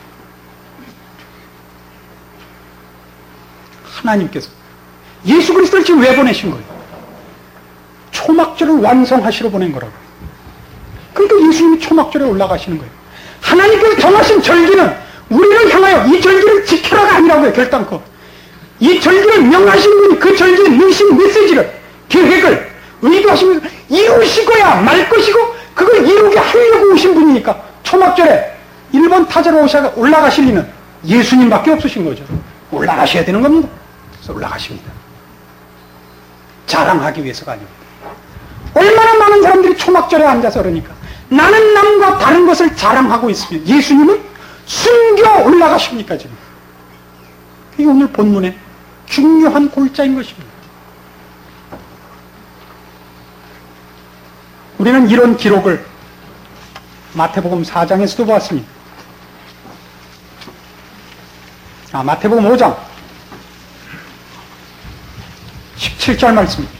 [SPEAKER 2] 하나님께서 예수 그리스도를 지금 왜 보내신 거예요? 초막절을 완성하시러 보낸 거라고요. 그러니까 예수님이 초막절에 올라가시는 거예요. 하나님께서 정하신 절기는 우리를 향하여 이 절기를 지켜라가 아니라고요. 결단코. 이 절기를 명하신 분이 그 절기에 넣으신 메시지를, 계획을 의도하시면서 이루시고야 말 것이고 그걸 이루게 하려고 오신 분이니까 초막절에 1번 타자로 올라가실 리는 예수님밖에 없으신 거죠. 올라가셔야 되는 겁니다. 그래서 올라가십니다. 자랑하기 위해서가 아닙니다. 얼마나 많은 사람들이 초막절에 앉아서 그러니까 나는 남과 다른 것을 자랑하고 있으면 예수님은 숨겨 올라가십니까 지금. 그게 오늘 본문의 중요한 골자인 것입니다. 우리는 이런 기록을 마태복음 4장에서도 보았습니다. 마태복음 5장 17절 말씀입니다.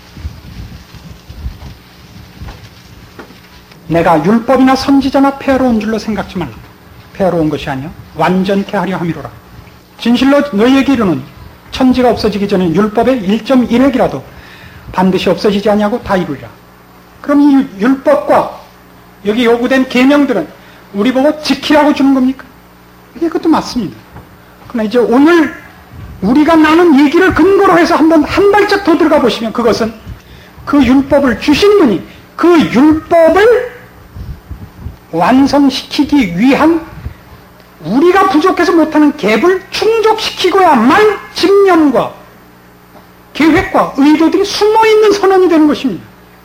[SPEAKER 2] 내가 율법이나 선지자나 폐하러 온 줄로 생각지 말라. 폐하러 온 것이 아니요 완전케 하려 함이로라. 진실로 너희에게 이르노니 천지가 없어지기 전에 율법의 1.1획이라도 반드시 없어지지 아니하고 다 이루리라. 그럼 이 율법과 여기 요구된 계명들은 우리 보고 지키라고 주는 겁니까? 그것도 맞습니다. 그러나 이제 오늘 우리가 나눈 얘기를 근거로 해서 한번 한 발짝 더 들어가 보시면 그것은 그 율법을 주신 분이 그 율법을 완성시키기 위한 우리가 부족해서 못하는 갭을 충족시키고야만 집념과 계획과 의도들이 숨어있는 선언이 되는 것입니다.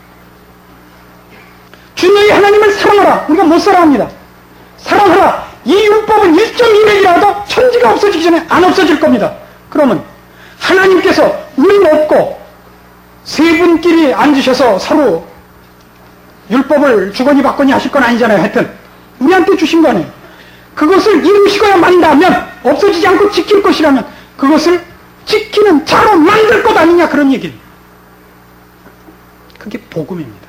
[SPEAKER 2] 주 너희 하나님을 사랑하라. 우리가 못 사랑합니다. 사랑하라. 이 율법은 1.1획이라도 천지가 없어지기 전에 안 없어질 겁니다. 그러면 하나님께서 우리는 없고 세 분끼리 앉으셔서 서로 율법을 주거니 받거니 하실 건 아니잖아요. 하여튼 우리한테 주신 거 아니에요. 그것을 이루시고야 만다면, 없어지지 않고 지킬 것이라면 그것을 지키는 자로 만들 것 아니냐, 그런 얘기예요. 그게 복음입니다.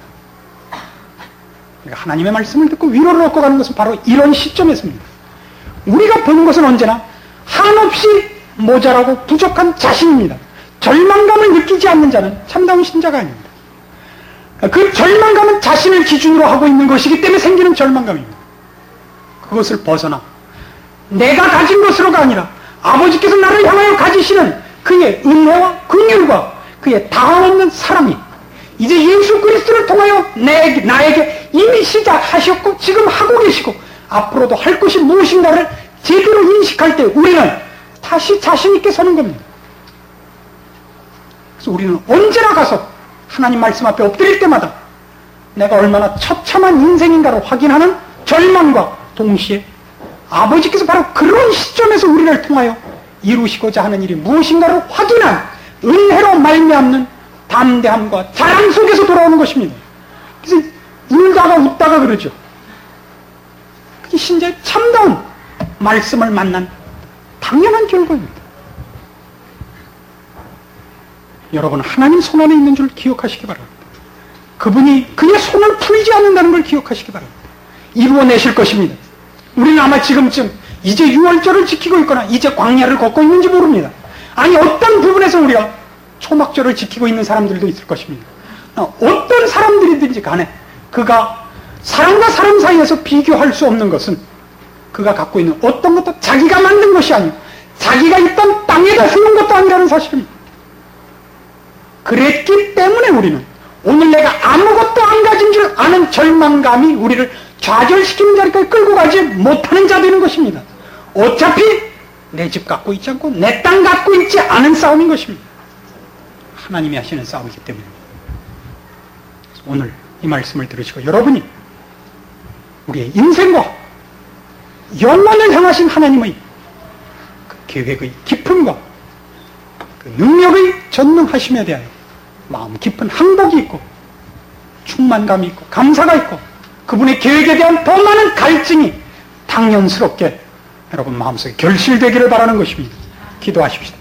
[SPEAKER 2] 하나님의 말씀을 듣고 위로를 얻고 가는 것은 바로 이런 시점에서입니다. 우리가 보는 것은 언제나 한없이 모자라고 부족한 자신입니다. 절망감을 느끼지 않는 자는 참다운 신자가 아닙니다. 그 절망감은 자신을 기준으로 하고 있는 것이기 때문에 생기는 절망감입니다. 그것을 벗어나 내가 가진 것으로가 아니라 아버지께서 나를 향하여 가지시는 그의 은혜와 긍휼과 그의 다함없는 사랑이 이제 예수 그리스도를 통하여 나에게 이미 시작하셨고 지금 하고 계시고 앞으로도 할 것이 무엇인가를 제대로 인식할 때 우리는 다시 자신 있게 서는 겁니다. 그래서 우리는 언제나 가서 하나님 말씀 앞에 엎드릴 때마다 내가 얼마나 처참한 인생인가를 확인하는 절망과 동시에 아버지께서 바로 그런 시점에서 우리를 통하여 이루시고자 하는 일이 무엇인가를 확인한 은혜로 말미암는 담대함과 자랑 속에서 돌아오는 것입니다. 그래서 울다가 웃다가 그러죠. 그게 신자의 참다운 말씀을 만난 당연한 결과입니다. 여러분, 하나님 손 안에 있는 줄 기억하시기 바랍니다. 그분이 그의 손을 풀지 않는다는 걸 기억하시기 바랍니다. 이루어내실 것입니다. 우리는 아마 지금쯤 이제 유월절을 지키고 있거나 이제 광야를 걷고 있는지 모릅니다. 아니, 어떤 부분에서 우리가 초막절을 지키고 있는 사람들도 있을 것입니다. 어떤 사람들이든지 간에 그가 사람과 사람 사이에서 비교할 수 없는 것은 그가 갖고 있는 어떤 것도 자기가 만든 것이 아니고 자기가 있던 땅에다 쓰는 것도 아니라는 사실입니다. 그랬기 때문에 우리는 오늘 내가 아무것도 안 가진 줄 아는 절망감이 우리를 좌절시키는 자리까지 끌고 가지 못하는 자 되는 것입니다. 어차피 내 집 갖고 있지 않고 내 땅 갖고 있지 않은 싸움인 것입니다. 하나님이 하시는 싸움이기 때문입니다. 오늘 이 말씀을 들으시고 여러분이 우리의 인생과 영원을 향하신 하나님의 그 계획의 깊음과 그 능력의 전능하심에 대하여 마음 깊은 항복이 있고 충만감이 있고 감사가 있고 그분의 계획에 대한 더 많은 갈증이 당연스럽게 여러분 마음속에 결실되기를 바라는 것입니다. 기도하십시다.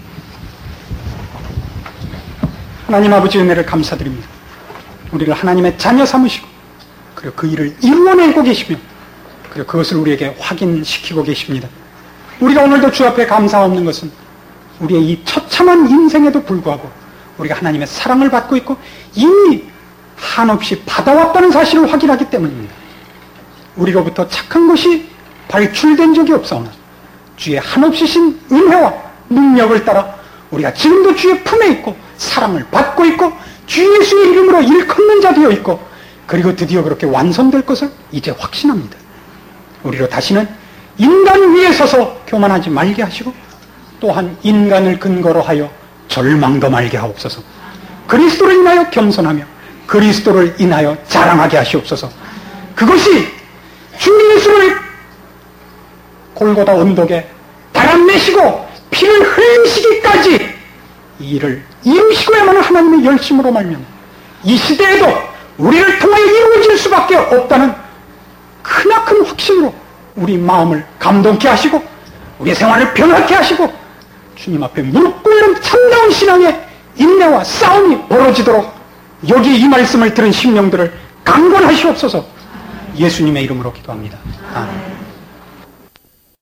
[SPEAKER 2] 하나님 아버지 은혜를 감사드립니다. 우리를 하나님의 자녀 삼으시고 그리고 그 일을 이루어내고 계시며 그리고 그것을 우리에게 확인시키고 계십니다. 우리가 오늘도 주 앞에 감사 없는 것은 우리의 이 처참한 인생에도 불구하고 우리가 하나님의 사랑을 받고 있고 이미 한없이 받아왔다는 사실을 확인하기 때문입니다. 우리로부터 착한 것이 발출된 적이 없사오나 주의 한없이 신 은혜와 능력을 따라 우리가 지금도 주의 품에 있고 사랑을 받고 있고 주 예수의 이름으로 일컫는 자 되어 있고 그리고 드디어 그렇게 완성될 것을 이제 확신합니다. 우리로 다시는 인간 위에 서서 교만하지 말게 하시고 또한 인간을 근거로 하여 절망도 말게 하옵소서. 그리스도를 인하여 겸손하며 그리스도를 인하여 자랑하게 하시옵소서. 그것이 주 예수를 골고다 언덕에 달아내시고 피를 흘리시기까지 이 일을 이루시고야만 하나님의 열심으로 말면 이 시대에도 우리를 통하여 이루어질 수밖에 없다는 크나큰 확신으로 우리 마음을 감동케 하시고 우리의 생활을 변화케 하시고 주님 앞에 무릎 꿇는 참다운 신앙의 인내와 싸움이 벌어지도록 여기 이 말씀을 들은 심령들을 강건하시옵소서. 예수님의 이름으로 기도합니다. 아멘.